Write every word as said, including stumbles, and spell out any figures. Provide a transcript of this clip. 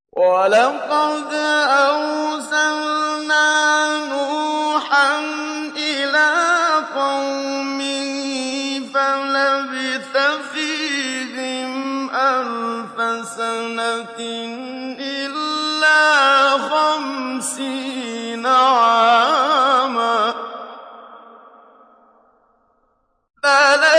وَلَقَدْ أَرْسَلْنَا نُوحًا إِلَىٰ قَوْمِهِ فَلَبِثَ فِيهِمْ أَلْفَ سَنَةٍ إِلَّا خَمْسِينَ عَامًا